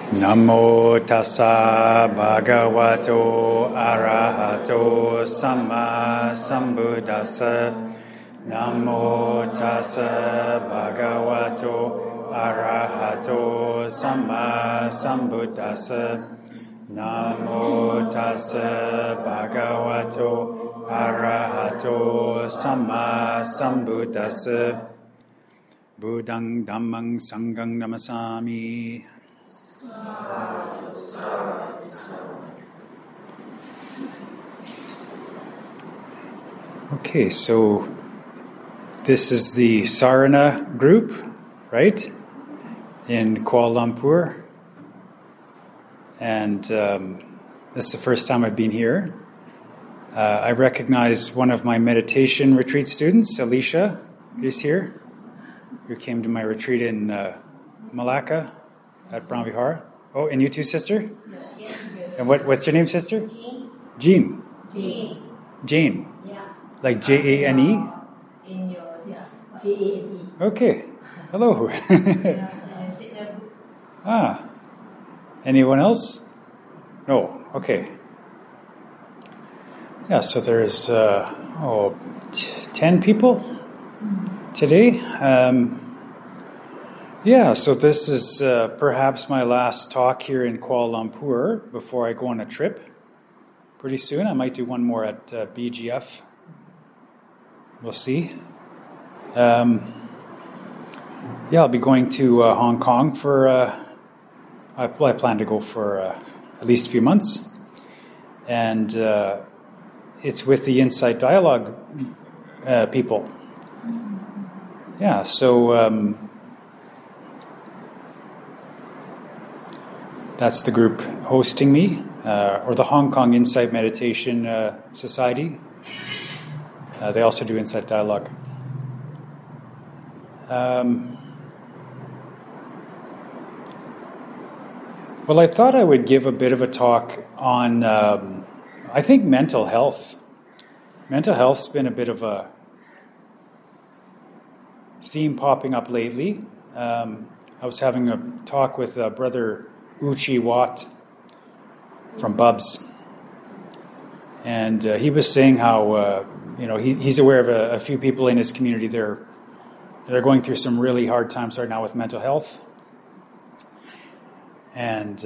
Namo tassa bhagavato arahato samma sambuddhassa. Namo tassa bhagavato arahato samma sambuddhassa. Namo tassa bhagavato arahato samma sambuddhassa. Buddhang dhammang sanghang namasami. Okay, so this is the Sarana group, right, in Kuala Lumpur, and this is the first time I've been here. I recognize one of my meditation retreat students, Alicia, is here, who came to my retreat in Malacca at Brahma Vihara. Oh, and you too, sister? Yes. And what's your name, sister? Jean. Jean. Jane. Yeah. Like Jane? In your, yes. Jane. Okay. Hello. Anyone else? No. Okay. Yeah, so there's 10 people today. Yeah, so this is perhaps my last talk here in Kuala Lumpur before I go on a trip. Pretty soon, I might do one more at BGF. We'll see. I'll be going to Hong Kong for, I plan to go for at least a few months. And it's with the Insight Dialogue people. Yeah, so that's the group hosting me, or the Hong Kong Insight Meditation Society. They also do Insight Dialogue. Well, I thought I would give a bit of a talk on, I think, mental health. Mental health's been a bit of a theme popping up lately. I was having a talk with Brother Uchi Watt from Bubs, and he was saying how he's aware of a few people in his community that are going through some really hard times right now with mental health, and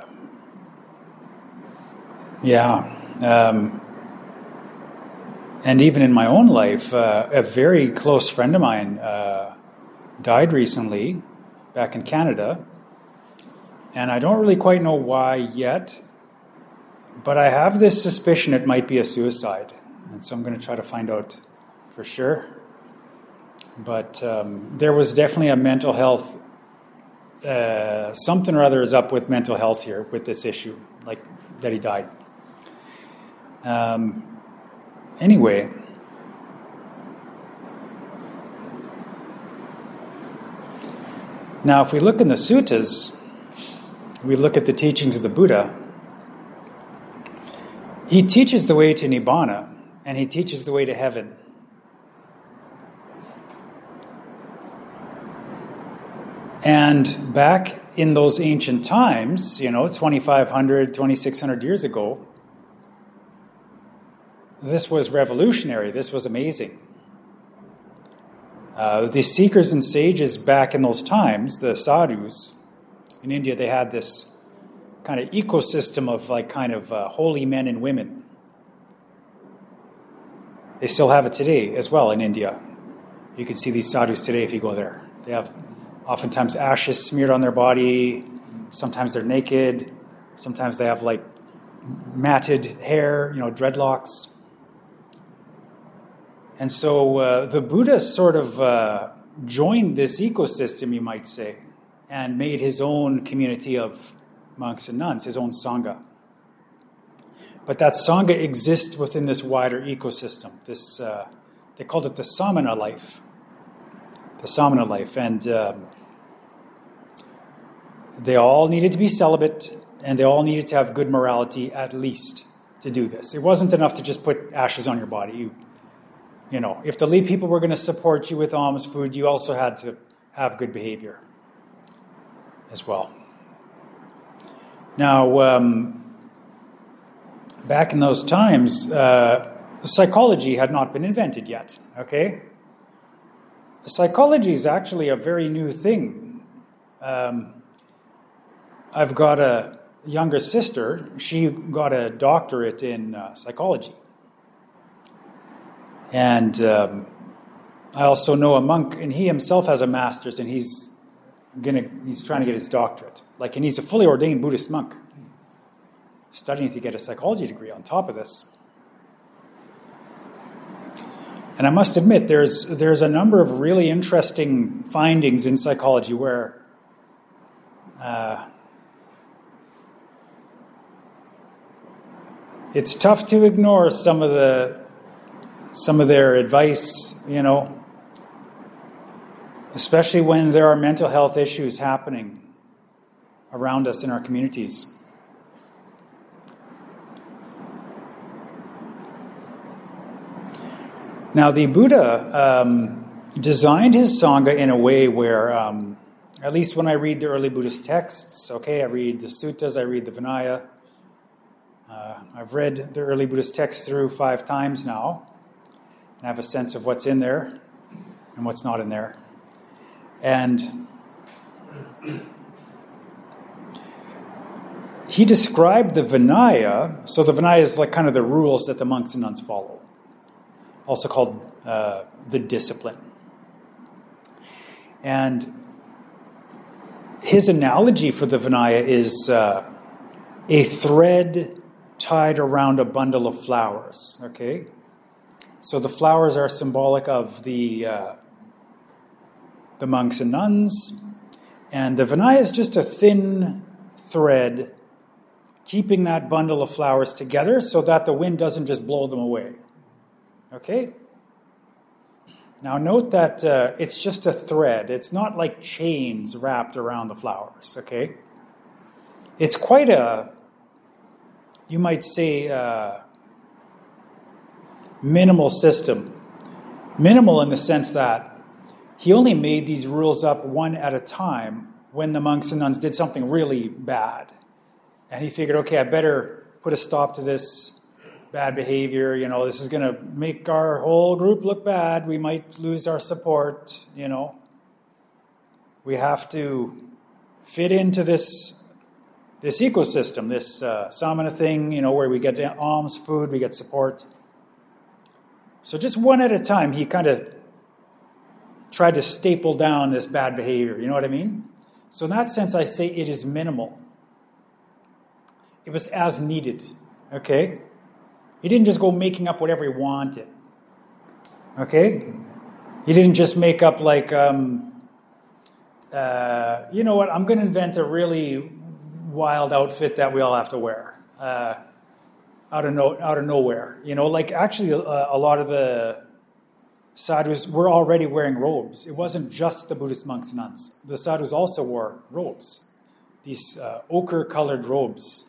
and even in my own life, a very close friend of mine died recently back in Canada. And I don't really quite know why yet, but I have this suspicion it might be a suicide. And so I'm going to try to find out for sure. But there was definitely a mental health, something or other is up with mental health here with this issue, like that he died. Anyway, now if we look in the suttas, we look at the teachings of the Buddha, he teaches the way to Nibbana, and he teaches the way to heaven. And back in those ancient times, 2,500, 2,600 years ago, this was revolutionary. This was amazing. The seekers and sages back in those times, the sadhus, in India, they had this kind of ecosystem of holy men and women. They still have it today as well in India. You can see these sadhus today if you go there. They have oftentimes ashes smeared on their body. Sometimes they're naked. Sometimes they have matted hair, dreadlocks. And so the Buddha sort of joined this ecosystem, you might say, and made his own community of monks and nuns, his own Sangha. But that Sangha exists within this wider ecosystem. This they called it the Samana life. The Samana life. And they all needed to be celibate, and they all needed to have good morality at least to do this. It wasn't enough to just put ashes on your body. If the lay people were going to support you with alms food, you also had to have good behavior as well. Now, back in those times, psychology had not been invented yet, okay? Psychology is actually a very new thing. I've got a younger sister. She got a doctorate in psychology. And I also know a monk, and he himself has a master's, and he's trying to get his doctorate. And he's a fully ordained Buddhist monk, studying to get a psychology degree on top of this. And I must admit, there's a number of really interesting findings in psychology where it's tough to ignore some of their advice, especially when there are mental health issues happening around us in our communities. Now, the Buddha designed his Sangha in a way where, at least when I read the early Buddhist texts, I read the suttas, I read the Vinaya. I've read the early Buddhist texts through 5 times now, and I have a sense of what's in there and what's not in there. And he described the Vinaya, so the Vinaya is kind of the rules that the monks and nuns follow, also called the discipline. And his analogy for the Vinaya is a thread tied around a bundle of flowers, okay? So the flowers are symbolic of the monks and nuns, and the Vinaya is just a thin thread keeping that bundle of flowers together so that the wind doesn't just blow them away. Okay? Now note that it's just a thread. It's not like chains wrapped around the flowers, okay? It's quite you might say, minimal system. Minimal in the sense that he only made these rules up one at a time when the monks and nuns did something really bad. And he figured, okay, I better put a stop to this bad behavior. This is going to make our whole group look bad. We might lose our support, We have to fit into this ecosystem, this samana thing, where we get alms, food, we get support. So just one at a time, he kind of tried to staple down this bad behavior. You know what I mean? So in that sense, I say it is minimal. It was as needed, okay? He didn't just go making up whatever he wanted, okay? He didn't just make up you know what, I'm going to invent a really wild outfit that we all have to wear out of nowhere. Actually, a lot of the sadhus were already wearing robes. It wasn't just the Buddhist monks and nuns. The sadhus also wore robes, these ochre-colored robes.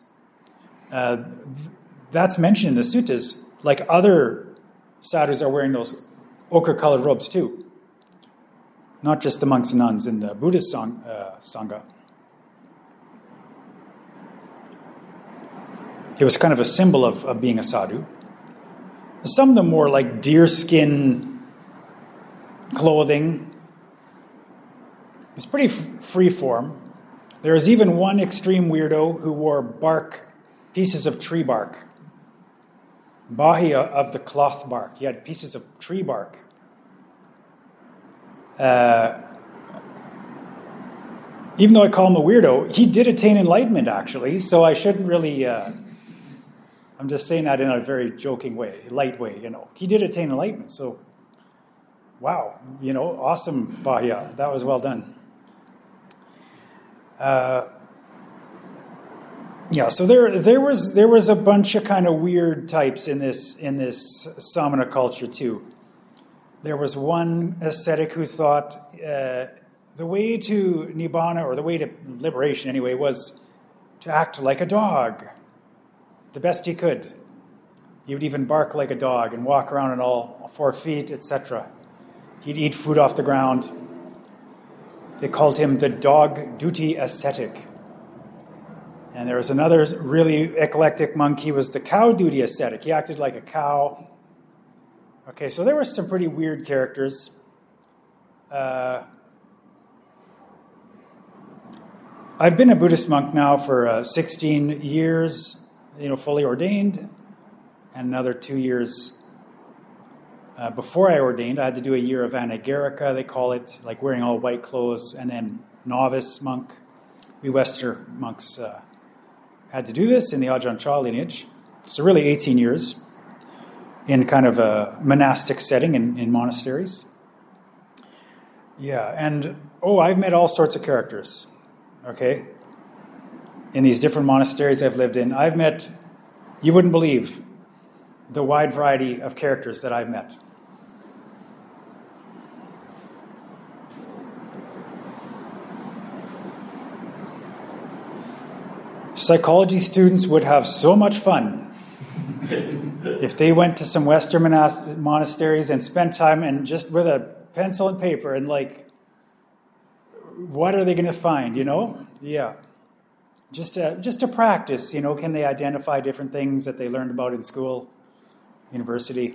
That's mentioned in the suttas. Other sadhus are wearing those ochre-colored robes too. Not just the monks and nuns in the Buddhist Sangha. It was kind of a symbol of being a sadhu. Some of them wore deerskin clothing. It's pretty free form. There was even one extreme weirdo who wore pieces of tree bark. Bahia of the cloth bark. He had pieces of tree bark. Even though I call him a weirdo, he did attain enlightenment, actually, so I shouldn't really... I'm just saying that in a very joking way, light way, He did attain enlightenment, so wow, awesome, Bahia. That was well done. So there was a bunch of kind of weird types in this Samana culture too. There was one ascetic who thought the way to Nibbana, or the way to liberation anyway, was to act like a dog, the best he could. He would even bark like a dog and walk around on all 4 feet, etc. He'd eat food off the ground. They called him the dog duty ascetic. And there was another really eclectic monk. He was the cow duty ascetic. He acted like a cow. Okay, so there were some pretty weird characters. I've been a Buddhist monk now for 16 years, fully ordained, and another 2 years before I ordained. I had to do a year of anagarika, they call it, like wearing all white clothes, and then novice monk. We Western monks had to do this in the Ajahn Chah lineage. So really 18 years in kind of a monastic setting in monasteries. Yeah, and I've met all sorts of characters, okay? In these different monasteries I've lived in, I've met, you wouldn't believe the wide variety of characters that I've met. Psychology students would have so much fun if they went to some Western monasteries and spent time and just with a pencil and paper and what are they going to find, Yeah. Just to practice, can they identify different things that they learned about in school, university?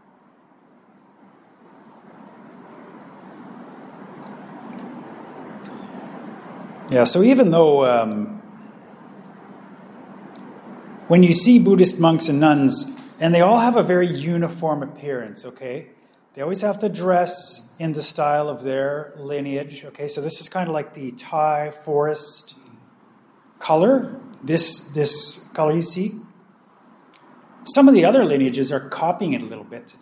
Yeah, so even though when you see Buddhist monks and nuns, and they all have a very uniform appearance, okay? They always have to dress in the style of their lineage, okay? So this is kind of like the Thai forest color, this color you see. Some of the other lineages are copying it a little bit.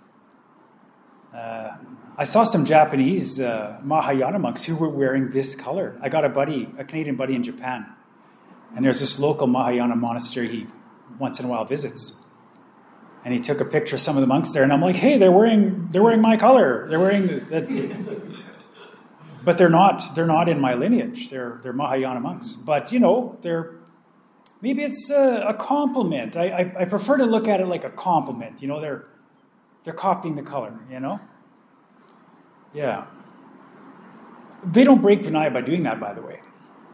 I saw some Japanese Mahayana monks who were wearing this color. I got a Canadian buddy in Japan, and there's this local Mahayana monastery he once in a while visits. And he took a picture of some of the monks there, and I'm like, hey, they're wearing my color. They're wearing that. But they're not in my lineage. They're Mahayana monks. But they're maybe it's a compliment. I prefer to look at it like a compliment. They're copying the color, Yeah. They don't break Vinaya by doing that, by the way.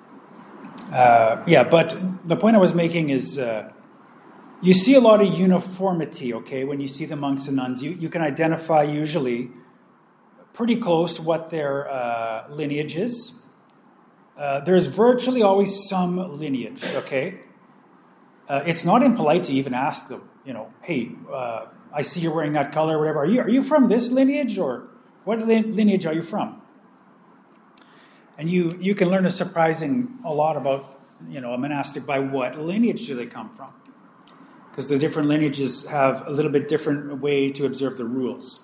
But the point I was making is you see a lot of uniformity, okay? When you see the monks and nuns, you can identify usually pretty close what their lineage is. There's virtually always some lineage, okay? It's not impolite to even ask them, hey, I see you're wearing that color or whatever. Are you from this lineage, or what lineage are you from? And you can learn a lot about, a monastic by what lineage do they come from. Because the different lineages have a little bit different way to observe the rules.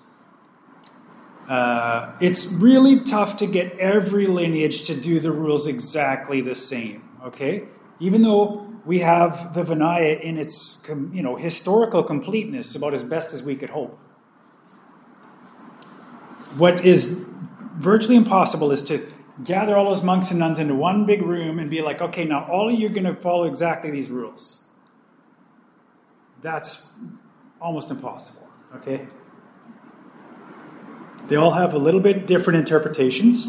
It's really tough to get every lineage to do the rules exactly the same, okay? Even though we have the Vinaya in its, historical completeness about as best as we could hope. What is virtually impossible is to gather all those monks and nuns into one big room and be like, okay, now all of you are going to follow exactly these rules. That's almost impossible, okay? They all have a little bit different interpretations.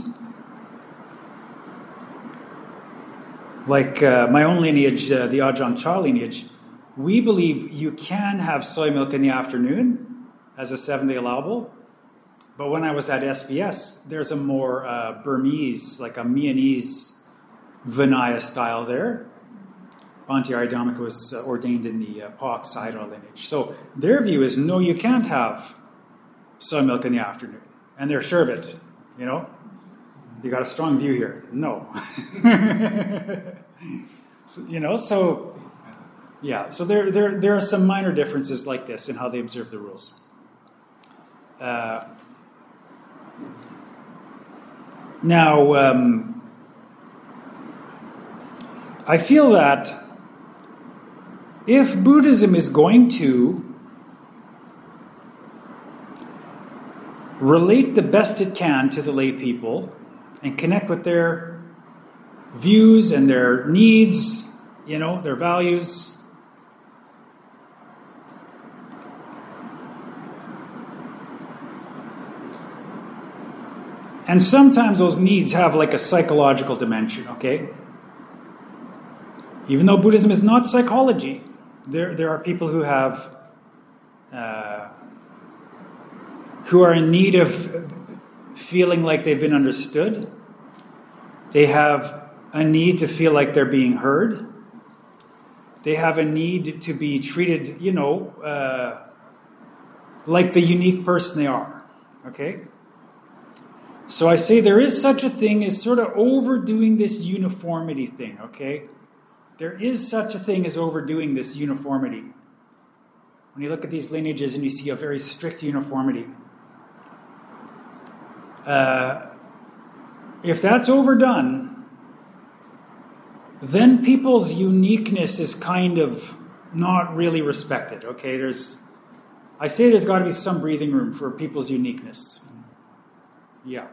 Like my own lineage, the Ajahn Chah lineage, we believe you can have soy milk in the afternoon as a 7-day allowable. But when I was at SBS, there's a more Burmese, like a Myanmar Vinaya style there. Bhante Aryadhamika was ordained in the Pak Sayadaw lineage. So their view is, no, you can't have soy milk in the afternoon. And they're sure of it, You got a strong view here. No. So there are some minor differences like this in how they observe the rules. Now, I feel that if Buddhism is going to relate the best it can to the lay people and connect with their views and their needs, their values, and sometimes those needs have like a psychological dimension, okay? Even though Buddhism is not psychology, there are people who have who are in need of feeling like they've been understood. They have a need to feel like they're being heard. They have a need to be treated, like the unique person they are. Okay? So I say there is such a thing as sort of overdoing this uniformity thing, okay? There is such a thing as overdoing this uniformity. When you look at these lineages and you see a very strict uniformity, if that's overdone, then people's uniqueness is kind of not really respected, okay? I say there's got to be some breathing room for people's uniqueness. Yeah.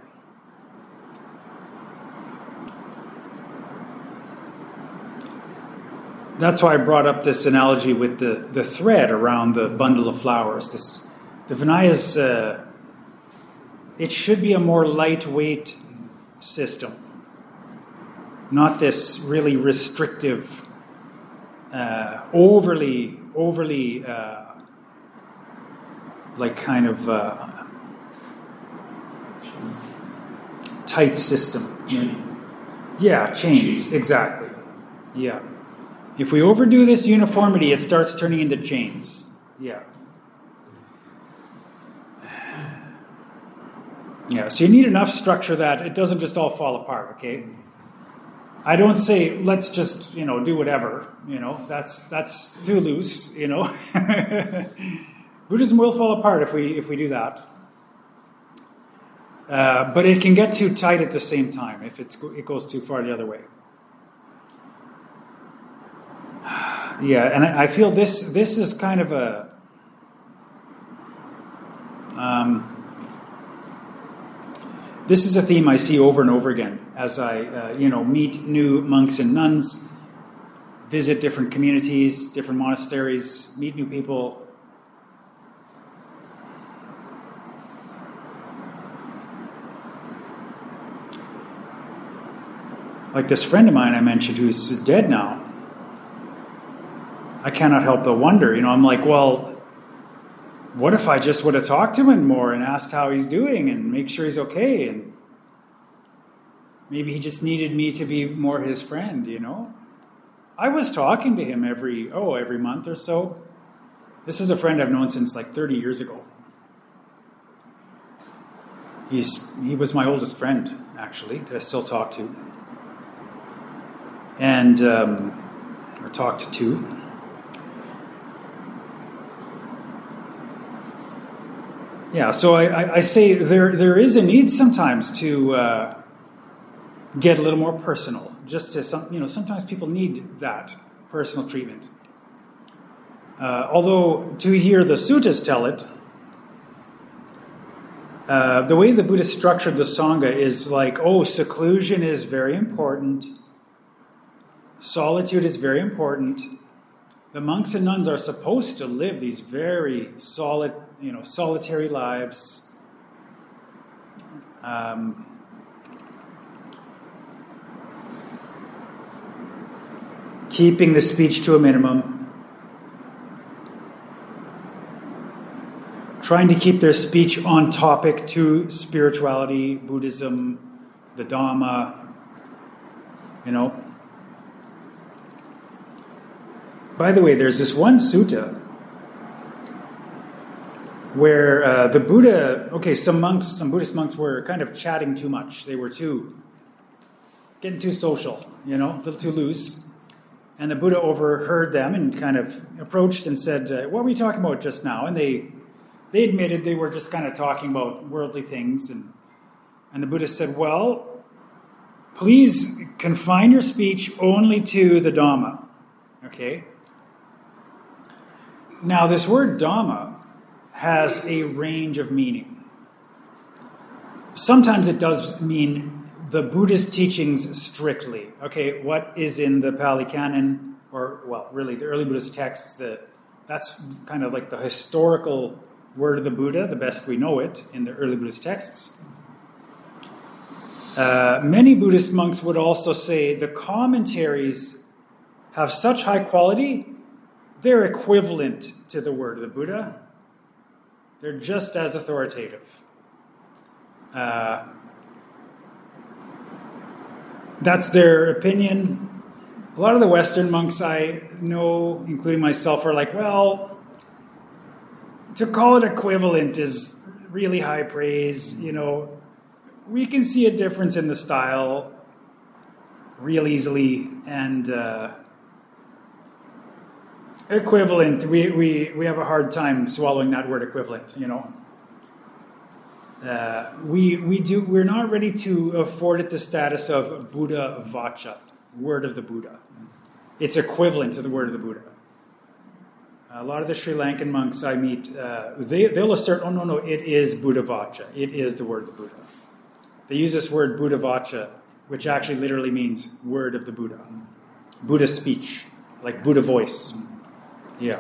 That's why I brought up this analogy with the thread around the bundle of flowers. The Vinayas, it should be a more lightweight system, not this really restrictive, overly tight system. Yeah, chains, exactly. Yeah. If we overdo this uniformity, it starts turning into chains. Yeah. Yeah, so you need enough structure that it doesn't just all fall apart, okay? I don't say, let's just, do whatever, that's too loose, Buddhism will fall apart if we do that. But it can get too tight at the same time if it goes too far the other way. Yeah, and I feel this is kind of a this is a theme I see over and over again as I meet new monks and nuns, visit different communities, different monasteries, meet new people. Like this friend of mine I mentioned who's dead now. I cannot help but wonder, I'm like, well, what if I just would have talked to him more and asked how he's doing and make sure he's okay? And maybe he just needed me to be more his friend, I was talking to him every month or so. This is a friend I've known since like 30 years ago. He was my oldest friend, actually, that I still talk to. And, or talked to. Yeah, so I say there is a need sometimes to get a little more personal. Just to sometimes people need that personal treatment. Although to hear the suttas tell it, the way the Buddha structured the Sangha is like, seclusion is very important. Solitude is very important. The monks and nuns are supposed to live these very solitary lives. Keeping the speech to a minimum. Trying to keep their speech on topic to spirituality, Buddhism, the Dhamma, By the way, there's this one sutta where the Buddha, some Buddhist monks were kind of chatting too much. They were getting too social, a little too loose. And the Buddha overheard them and kind of approached and said, what were you talking about just now? And they admitted they were just kind of talking about worldly things. And the Buddha said, well, please confine your speech only to the Dhamma. Okay? Now, this word Dhamma has a range of meaning. Sometimes it does mean the Buddhist teachings strictly. Okay, what is in the Pali Canon, really the early Buddhist texts, that's kind of like the historical word of the Buddha, the best we know it, in the early Buddhist texts. Many Buddhist monks would also say the commentaries have such high quality, they're equivalent to the word of the Buddha. They're just as authoritative. That's their opinion. A lot of the Western monks I know, including myself, are like, well, to call it equivalent is really high praise. We can see a difference in the style real easily, and equivalent, we have a hard time swallowing that word equivalent, We're not ready to afford it the status of Buddha Vacha, word of the Buddha. It's equivalent to the word of the Buddha. A lot of the Sri Lankan monks I meet, they'll assert, oh, no, it is Buddha Vacha. It is the word of the Buddha. They use this word Buddha Vacha, which actually literally means word of the Buddha. Buddha speech, like Buddha voice. Yeah.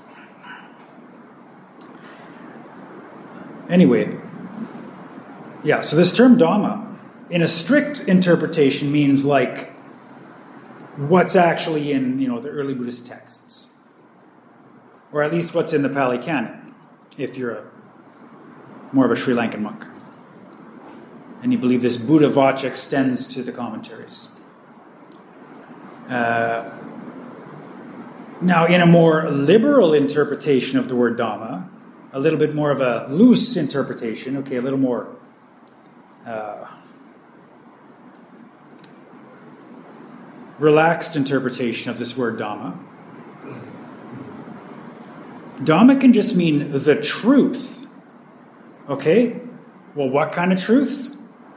Anyway, yeah, so this term Dhamma, in a strict interpretation, means like what's actually in, the early Buddhist texts. Or at least what's in the Pali Canon, if you're more of a Sri Lankan monk. And you believe this Buddha Vacha extends to the commentaries. Now, in a more liberal interpretation of the word Dhamma, a little bit more of a loose interpretation, a little more relaxed interpretation of this word Dhamma. Dhamma can just mean the truth. Okay? Well, what kind of truth?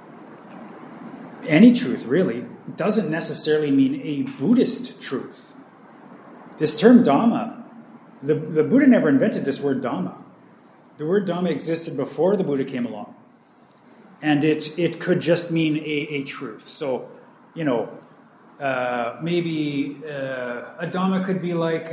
Any truth, really. It doesn't necessarily mean a Buddhist truth. This term Dhamma, the Buddha never invented this word Dhamma. The word Dhamma existed before the Buddha came along. And it could just mean a truth. So, maybe a Dhamma could be like,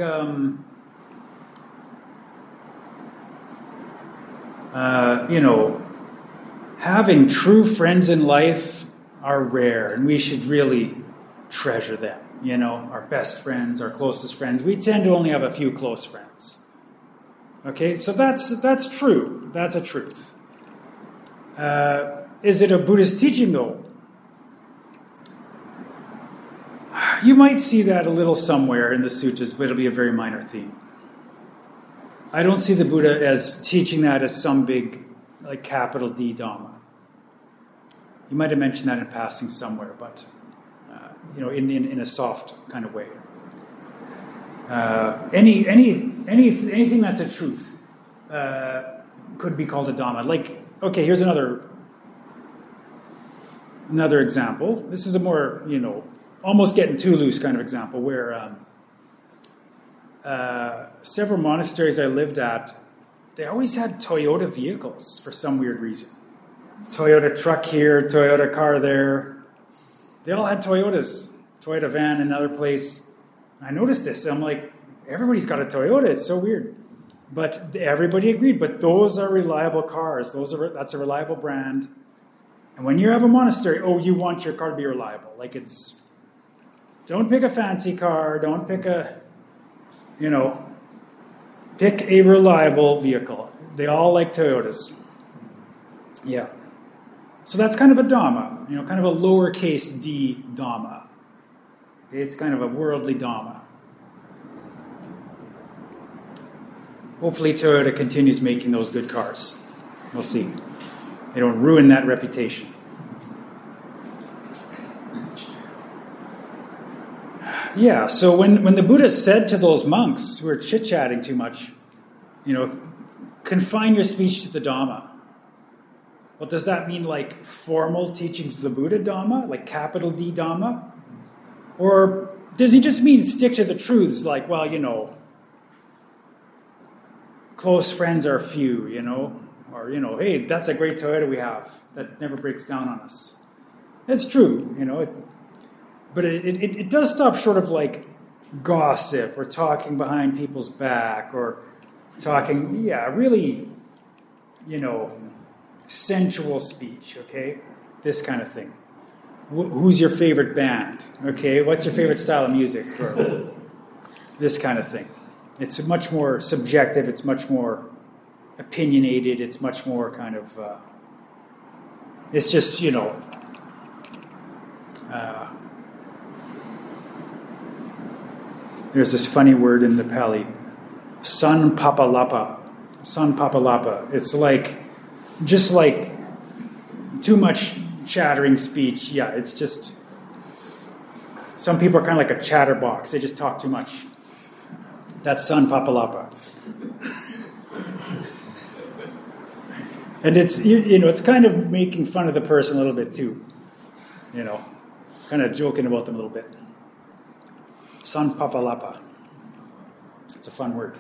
having true friends in life are rare, and we should really treasure them. Our best friends, our closest friends. We tend to only have a few close friends. Okay, so that's true. That's a truth. Is it a Buddhist teaching, though? You might see that a little somewhere in the suttas, but it'll be a very minor theme. I don't see the Buddha as teaching that as some big, like, capital D Dhamma. You might have mentioned that in passing somewhere, but, in a soft kind of way. Anything that's a truth could be called a Dhamma. Like, okay, here's another example. This is a more, almost getting too loose kind of example where several monasteries I lived at, they always had Toyota vehicles for some weird reason. Toyota truck here, Toyota car there. They all had Toyotas. Toyota van, another place. I noticed this. I'm like, everybody's got a Toyota. It's so weird. But everybody agreed. But those are reliable cars. That's a reliable brand. And when you have a monastery, you want your car to be reliable. Like don't pick a fancy car. Don't pick pick a reliable vehicle. They all like Toyotas. Yeah. So that's kind of a Dhamma, kind of a lowercase d Dhamma. Okay, it's kind of a worldly Dhamma. Hopefully Toyota continues making those good cars. We'll see. They don't ruin that reputation. Yeah, so when the Buddha said to those monks who were chit-chatting too much, confine your speech to the Dhamma. Well, does that mean like formal teachings of the Buddha Dhamma, like capital D Dhamma? Or does he just mean stick to the truths, like, well, close friends are few, or, hey, that's a great Toyota we have that never breaks down on us. It's true, but it does stop short of like gossip or talking behind people's back or talking, really, sensual speech, okay? This kind of thing. who's your favorite band? Okay, what's your favorite style of music? Or this kind of thing. It's much more subjective. It's much more opinionated. It's much more kind of... it's just, there's this funny word in the Pali, San Papalapa. San Papalapa. It's just like too much chattering speech. Yeah, it's just... Some people are kind of like a chatterbox. They just talk too much. That's San Papalapa. And it's, it's kind of making fun of the person a little bit too. Kind of joking about them a little bit. San Papalapa. It's a fun word.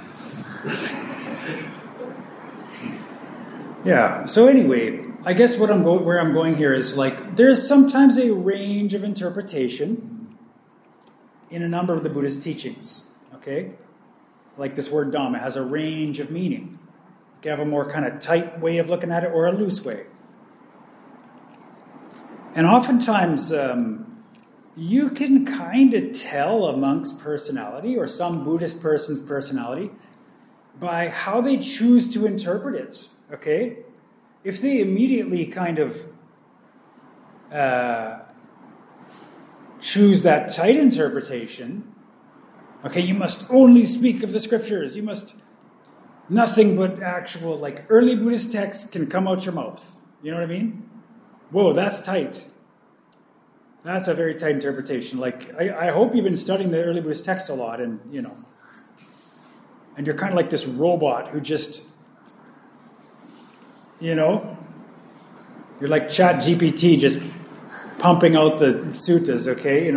Yeah, so anyway, I guess where I'm going here is there's sometimes a range of interpretation in a number of the Buddhist teachings, okay? Like this word Dhamma has a range of meaning. You can have a more kind of tight way of looking at it or a loose way. And oftentimes, you can kind of tell a monk's personality or some Buddhist person's personality by how they choose to interpret it, okay? If they immediately kind of choose that tight interpretation, okay, you must only speak of the scriptures, you must... Nothing but actual, early Buddhist texts can come out your mouth. You know what I mean? Whoa, that's tight. That's a very tight interpretation. I hope you've been studying the early Buddhist text a lot, and, and you're kind of like this robot who just, you're like ChatGPT just pumping out the suttas, okay?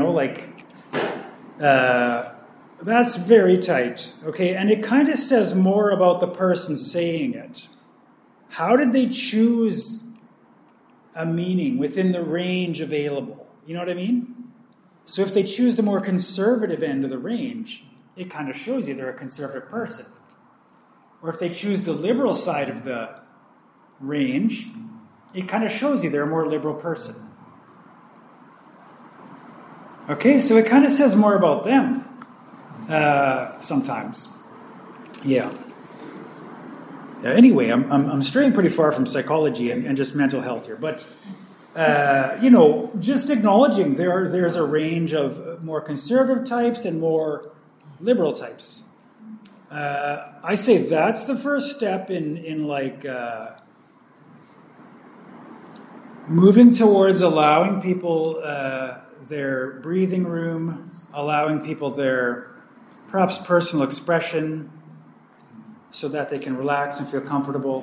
That's very tight, okay? And it kind of says more about the person saying it. How did they choose a meaning within the range available? You know what I mean? So if they choose the more conservative end of the range, it kind of shows you they're a conservative person. Or if they choose the liberal side of the range, it kind of shows you they're a more liberal person. Okay, so it kind of says more about them. Sometimes. Yeah. Anyway, I'm straying pretty far from psychology and just mental health here, but just acknowledging there's a range of more conservative types and more liberal types. I say that's the first step in moving towards allowing people their breathing room, allowing people their perhaps personal expression so that they can relax and feel comfortable,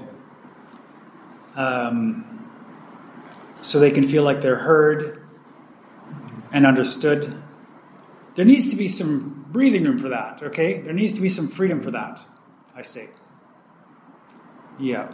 so they can feel like they're heard and understood. There needs to be some breathing room for that, okay? There needs to be some freedom for that, I say. Yeah.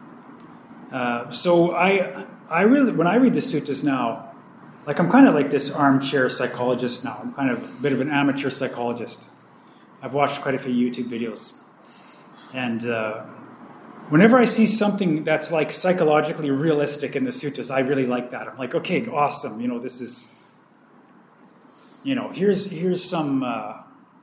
So I really, when I read the suttas now, I'm kind of like this armchair psychologist now. I'm kind of a bit of an amateur psychologist. I've watched quite a few YouTube videos. And whenever I see something that's psychologically realistic in the suttas, I really like that. I'm like, okay, awesome. This is, here's some, I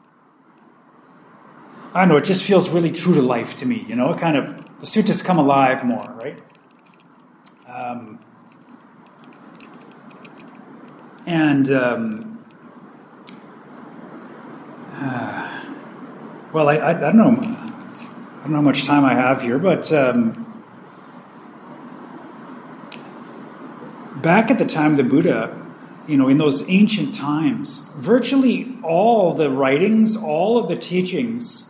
don't know, it just feels really true to life to me. Kind of, the suttas come alive more, right? Well, I don't know. I don't know how much time I have here, but back at the time of the Buddha, in those ancient times, virtually all the writings, all of the teachings,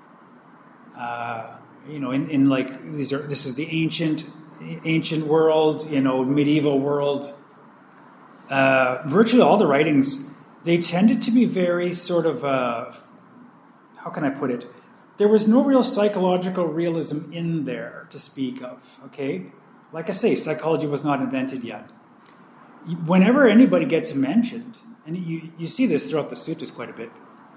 this is the ancient world, medieval world. Virtually all the writings, they tended to be very sort of, how can I put it? There was no real psychological realism in there to speak of, okay? Like I say, psychology was not invented yet. Whenever anybody gets mentioned, and you see this throughout the suttas quite a bit,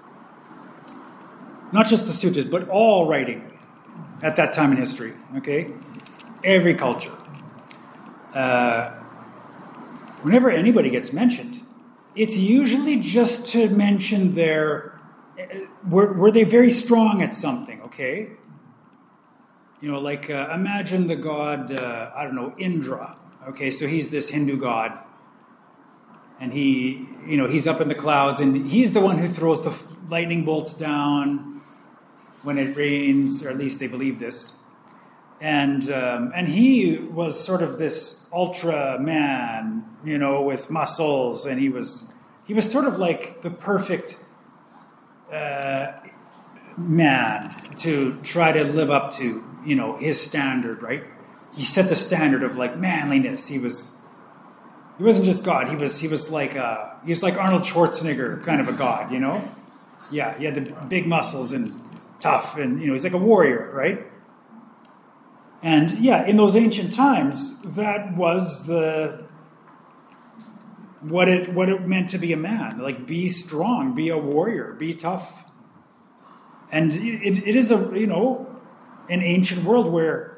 not just the suttas, but all writing at that time in history, okay? Every culture. whenever anybody gets mentioned, it's usually just to mention were they very strong at something, okay? Like imagine the god, Indra. Okay, so he's this Hindu god. And he's up in the clouds, and he's the one who throws the lightning bolts down when it rains, or at least they believe this. And he was sort of this ultra man, with muscles, and he was sort of like the perfect man to try to live up to, his standard, right? He set the standard of like manliness. He wasn't just God. He was like Arnold Schwarzenegger kind of a god, Yeah, he had the big muscles and tough, and he's like a warrior, right? And yeah, in those ancient times, that was what it meant to be a man. Like, be strong, be a warrior, be tough. And it is an ancient world where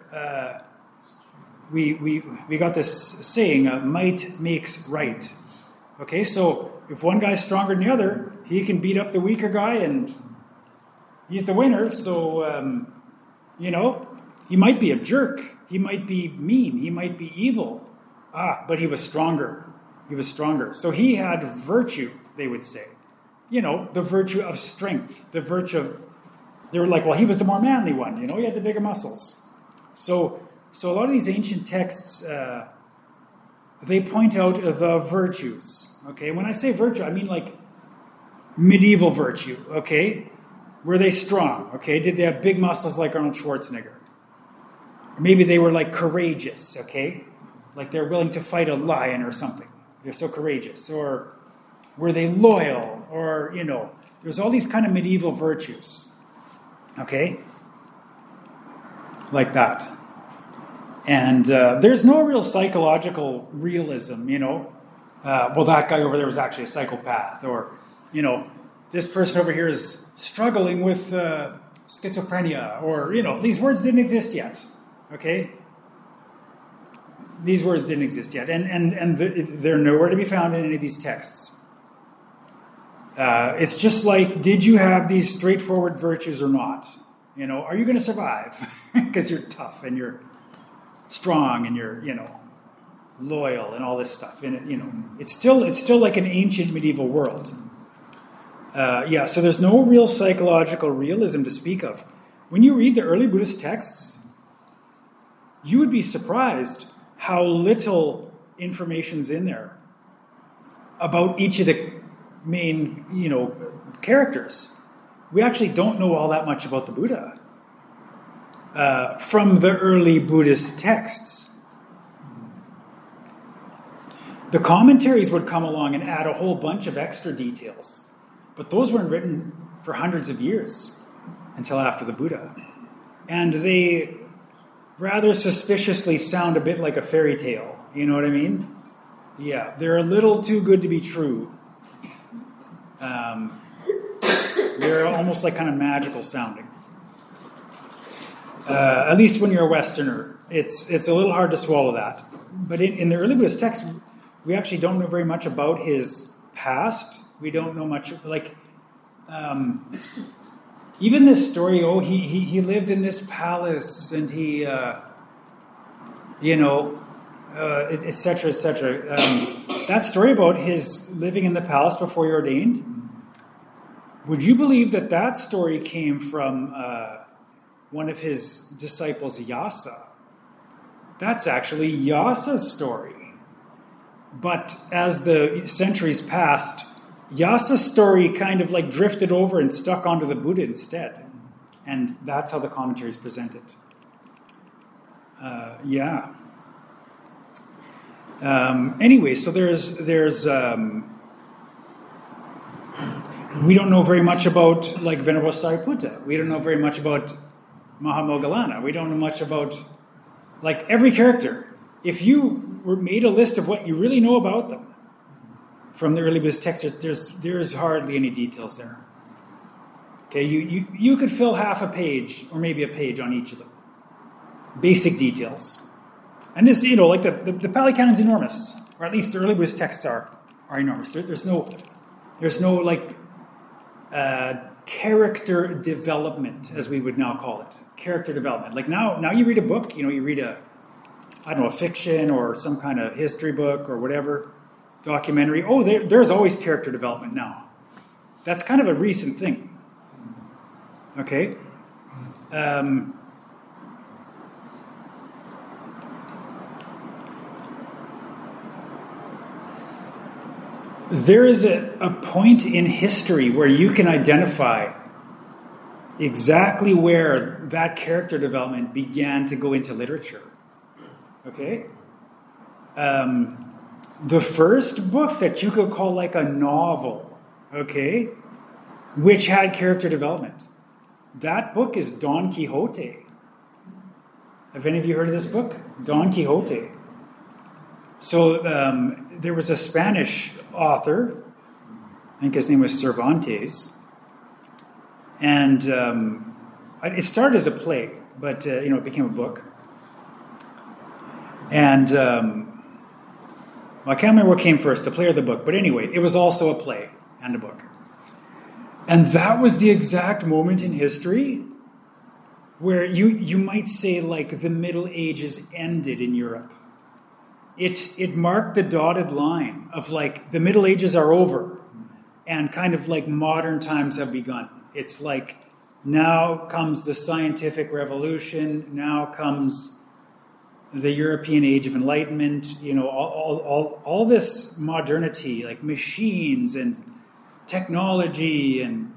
we got this saying, might makes right. Okay, so if one guy's stronger than the other, he can beat up the weaker guy, and he's the winner. So, he might be a jerk. He might be mean. He might be evil. But he was stronger. He was stronger. So he had virtue, they would say. The virtue of strength. The virtue of... They were like, well, he was the more manly one. He had the bigger muscles. So a lot of these ancient texts, they point out the virtues. Okay, when I say virtue, I mean like medieval virtue. Okay, were they strong? Okay, did they have big muscles like Arnold Schwarzenegger? Or maybe they were like courageous. Okay, like they're willing to fight a lion or something. They're so courageous. Or were they loyal? Or there's all these kind of medieval virtues. Okay, like that. And there's no real psychological realism, well, that guy over there was actually a psychopath, or, this person over here is struggling with schizophrenia, or, these words didn't exist yet, okay? These words didn't exist yet, and they're nowhere to be found in any of these texts. It's just like, did you have these straightforward virtues or not? Are you going to survive? Because you're tough, and you're strong, and you're, loyal, and all this stuff. And it's still like an ancient medieval world. So there's no real psychological realism to speak of. When you read the early Buddhist texts, you would be surprised how little information's in there about each of the main, characters. We actually don't know all that much about the Buddha from the early Buddhist texts. The commentaries would come along and add a whole bunch of extra details, but those weren't written for hundreds of years until after the Buddha. And they rather suspiciously sound a bit like a fairy tale. You know what I mean? Yeah, they're a little too good to be true. They're almost like kind of magical sounding. At least when you're a Westerner, it's a little hard to swallow that. But in the early Buddhist text, we actually don't know very much about his past. We don't know much, even this story. He lived in this palace, and he, et cetera, et cetera. That story about his living in the palace before he ordained. Would you believe that story came from one of his disciples, Yasa? That's actually Yasa's story. But as the centuries passed, Yasa's story kind of like drifted over and stuck onto the Buddha instead. And that's how the commentaries present it. Anyway, so there's we don't know very much about like Venerable Sariputta. We don't know very much about Mahamoggallana. We don't know much about like every character. If you made a list of what you really know about them from the early Buddhist texts, there's hardly any details there. Okay, you could fill half a page or maybe a page on each of them. Basic details. And this, like the Pali Canon's enormous. or at least early Buddhist texts are enormous. There's no like character development, as we would now call it. Character development. Like now you read a book, you read a fiction or some kind of history book or whatever, documentary. Oh, there's always character development now. That's kind of a recent thing. Okay? There is a point in history where you can identify exactly where that character development began to go into literature. Okay? The first book that you could call like a novel, okay, which had character development, that book is Don Quixote. Have any of you heard of this book? Don Quixote. So there was a Spanish author, I think his name was Cervantes, and it started as a play, but it became a book. And I can't remember what came first, the play or the book, but anyway, it was also a play and a book. And that was the exact moment in history where you might say like the Middle Ages ended in Europe. It marked the dotted line of like the Middle Ages are over and kind of like modern times have begun. It's like now comes the scientific revolution, now comes the European Age of Enlightenment, all this modernity, like machines and technology and,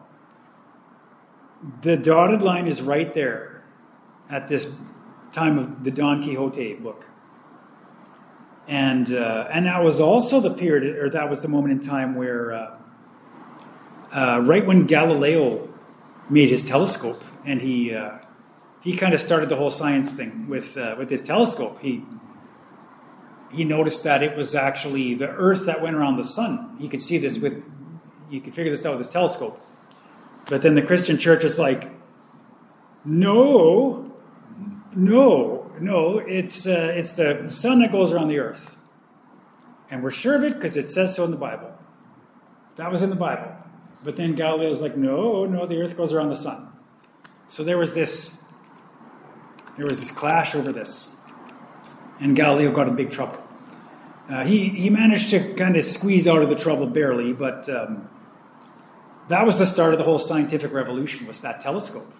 the dotted line is right there at this time of the Don Quixote book. And that was also the period, or that was the moment in time where, right when Galileo made his telescope, and he kind of started the whole science thing with his telescope. He noticed that it was actually the Earth that went around the sun. He could see this he could figure this out with his telescope. But then the Christian church is like, no, it's the sun that goes around the earth. And we're sure of it because it says so in the Bible. That was in the Bible. But then Galileo's like, no, the earth goes around the sun. So there was this clash over this. And Galileo got in big trouble. He managed to kind of squeeze out of the trouble barely, but that was the start of the whole scientific revolution, was that telescope.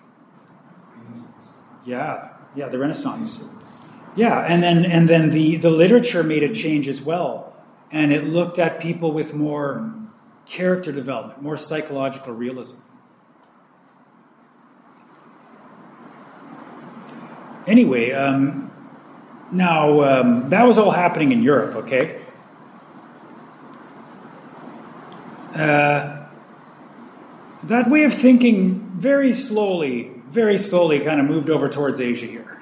Yeah, the Renaissance. Yeah, and then the literature made a change as well, and it looked at people with more character development, more psychological realism. Anyway, now that was all happening in Europe, okay? That way of thinking very slowly kind of moved over towards Asia here.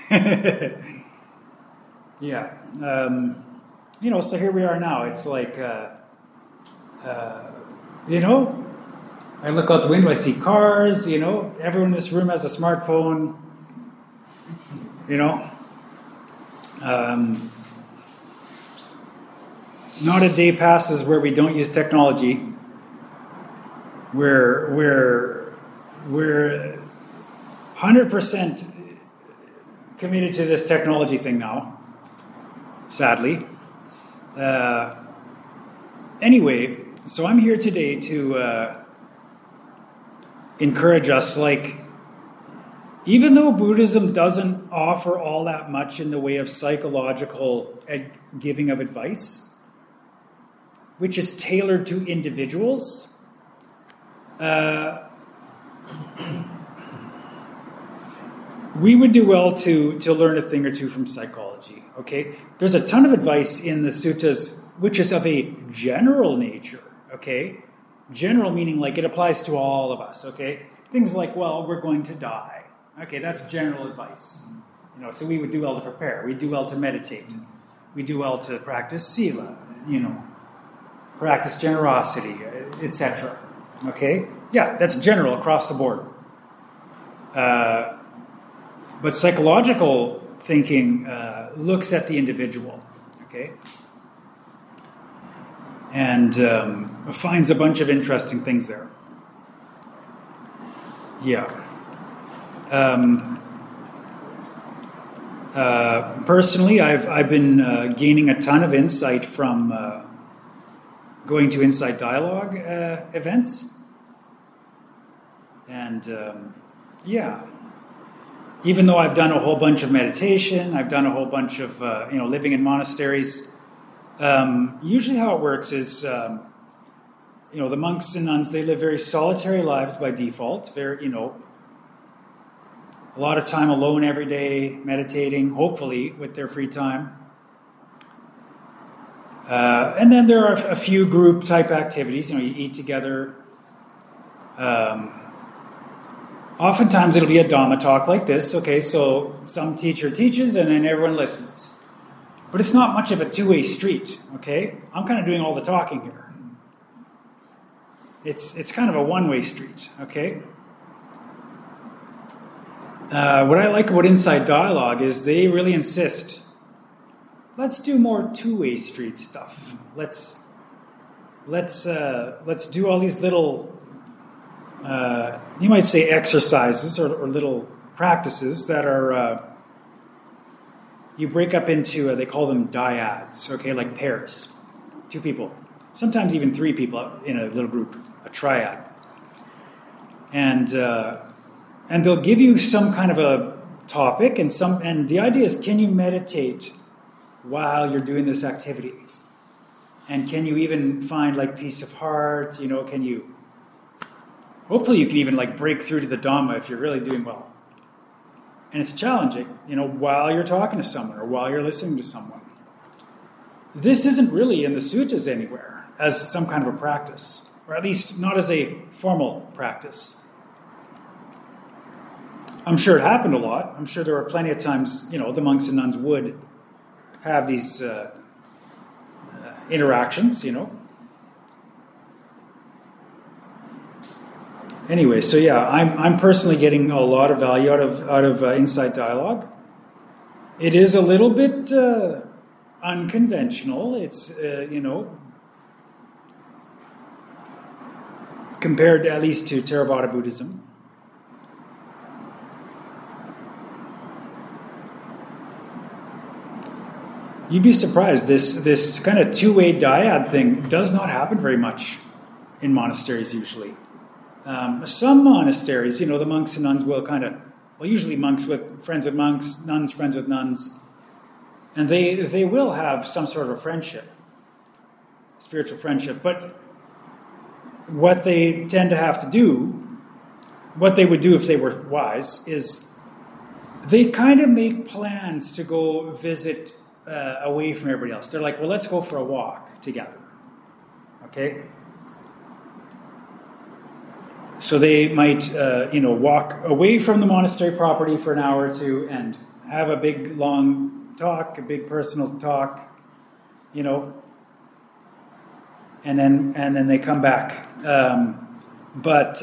Yeah. So here we are now. It's like, I look out the window, I see cars, everyone in this room has a smartphone, not a day passes where we don't use technology. We're 100% committed to this technology thing now, sadly. Anyway, so I'm here today to encourage us, like, even though Buddhism doesn't offer all that much in the way of psychological giving of advice, which is tailored to individuals, we would do well to learn a thing or two from psychology, okay? There's a ton of advice in the suttas which is of a general nature, okay? General meaning like it applies to all of us, okay? Things like, well, we're going to die. Okay, that's general advice. So we would do well to prepare. We do well to meditate. We do well to practice sila, practice generosity, etc. Okay? Yeah, that's general across the board. But psychological thinking looks at the individual. Okay? and finds a bunch of interesting things there. Yeah. Personally, I've been gaining a ton of insight from going to Insight Dialogue events, and even though I've done a whole bunch of meditation, I've done a whole bunch of living in monasteries. Usually, how it works is, the monks and nuns, they live very solitary lives by default. A lot of time alone every day, meditating, hopefully, with their free time. And then there are a few group-type activities. You eat together. Oftentimes it'll be a Dhamma talk like this. Okay, so some teacher teaches and then everyone listens. But it's not much of a two-way street, okay? I'm kind of doing all the talking here. It's kind of a one-way street, okay? What I like about Insight Dialogue is they really insist, let's do more two-way street stuff. Let's do all these little, you might say exercises or little practices that are, you break up into, they call them dyads, okay, like pairs. 2 people, sometimes even 3 people in a little group, a triad. And they'll give you some kind of a topic, and the idea is, can you meditate while you're doing this activity? And can you even find peace of heart? Can you? Hopefully, you can even break through to the Dhamma if you're really doing well. And it's challenging, while you're talking to someone or while you're listening to someone. This isn't really in the suttas anywhere as some kind of a practice, or at least not as a formal practice. I'm sure it happened a lot. I'm sure there were plenty of times, the monks and nuns would have these interactions, Anyway, so yeah, I'm personally getting a lot of value out of Insight Dialogue. It is a little bit unconventional. It's compared at least to Theravada Buddhism. You'd be surprised. This kind of two-way dyad thing does not happen very much in monasteries usually. Some monasteries, the monks and nuns will usually monks with friends with monks, nuns friends with nuns, and they will have some sort of friendship, spiritual friendship. But what they tend to have to do, what they would do if they were wise, is they kind of make plans to go visit away from everybody else. They're like, well, let's go for a walk together. Okay? So they might, walk away from the monastery property for an hour or 2 and have a big, long talk, a big personal talk, and then they come back. But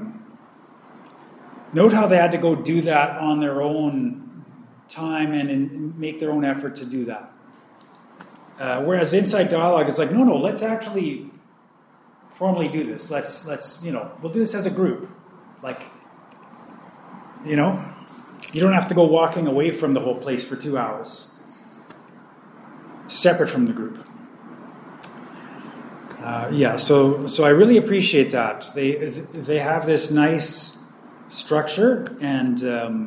note how they had to go do that on their own time and make their own effort to do that. Whereas Insight Dialogue is like, no, let's actually formally do this. Let's we'll do this as a group. You don't have to go walking away from the whole place for 2 hours, separate from the group. So I really appreciate that. They have this nice structure and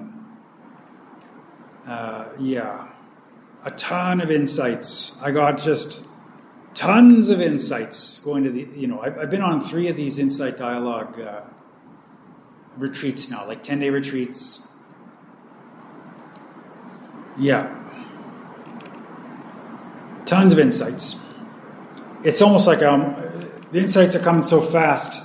a ton of insights. I got just tons of insights going to the, I've been on 3 of these Insight Dialogue retreats now, 10-day retreats. Yeah. Tons of insights. It's almost like the insights are coming so fast.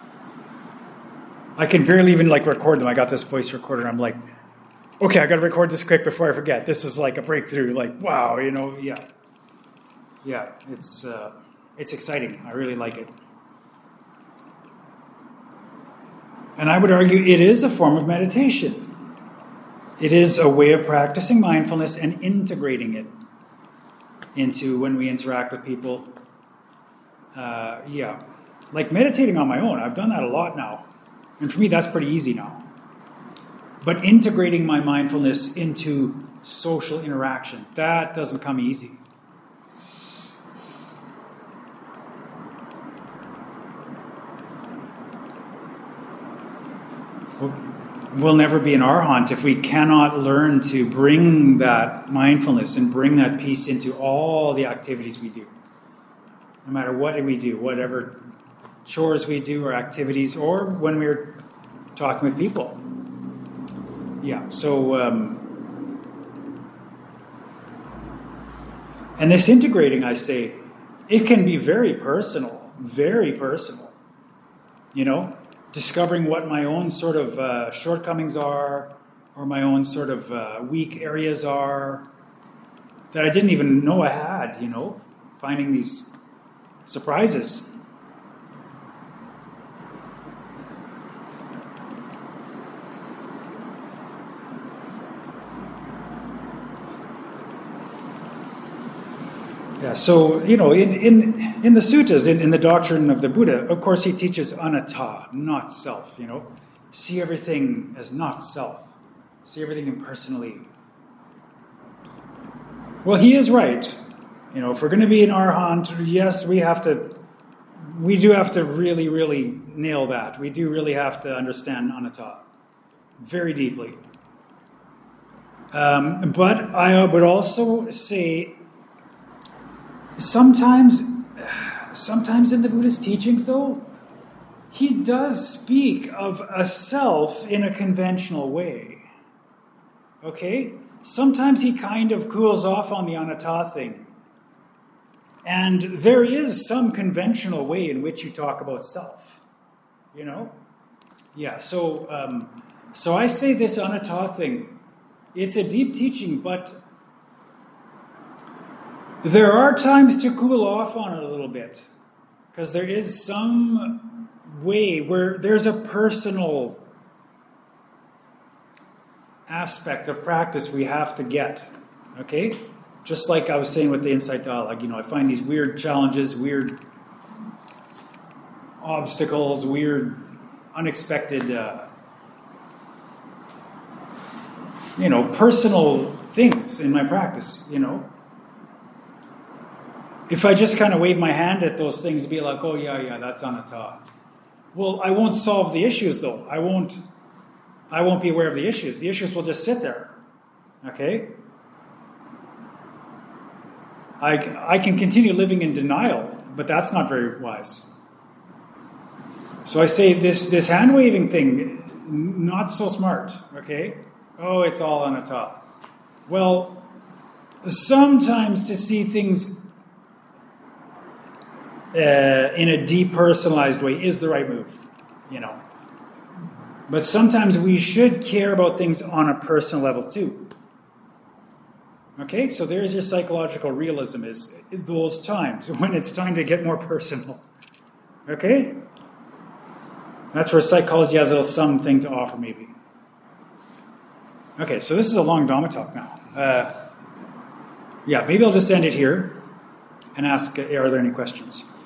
I can barely even record them. I got this voice recorder. I'm like, okay, I got to record this quick before I forget. This is like a breakthrough. Wow, yeah. Yeah, it's exciting. I really like it. And I would argue it is a form of meditation. It is a way of practicing mindfulness and integrating it into when we interact with people. Yeah. Like meditating on my own, I've done that a lot now. And for me, that's pretty easy now. But integrating my mindfulness into social interaction, that doesn't come easy. We'll never be an arhat if we cannot learn to bring that mindfulness and bring that peace into all the activities we do. No matter what we do, whatever chores we do or activities, or when we're talking with people. Yeah, so, and this integrating, I say, it can be very personal, you know? Discovering what my own sort of shortcomings are, or my own sort of weak areas are, that I didn't even know I had, you know, finding these surprises. Yeah, so, you know, in the suttas, in the doctrine of the Buddha, of course he teaches anatta, not self, you know. See everything as not self. See everything impersonally. Well, he is right. You know, if we're going to be an arhat, yes, we do have to really, really nail that. We do really have to understand anatta very deeply. But I would also say, Sometimes in the Buddhist teachings, though, he does speak of a self in a conventional way. Okay? Sometimes he kind of cools off on the anatta thing. And there is some conventional way in which you talk about self. You know? Yeah, so I say this anatta thing, it's a deep teaching, but there are times to cool off on it a little bit, because there is some way where there's a personal aspect of practice we have to get, okay? Just like I was saying with the Insight Dialogue, you know, I find these weird challenges, weird obstacles, weird unexpected, you know, personal things in my practice, you know. If I just kind of wave my hand at those things and be like, oh, yeah, that's anatta. Well, I won't solve the issues, though. I won't be aware of the issues. The issues will just sit there. Okay? I can continue living in denial, but that's not very wise. So I say this hand-waving thing, not so smart. Okay? Oh, it's all anatta. Well, sometimes to see things in a depersonalized way is the right move, you know. But sometimes we should care about things on a personal level too. Okay, so there's your psychological realism, is those times when it's time to get more personal. Okay? That's where psychology has a little something to offer, maybe. Okay, so this is a long Dhamma talk now. Yeah, maybe I'll just end it here and ask, are there any questions?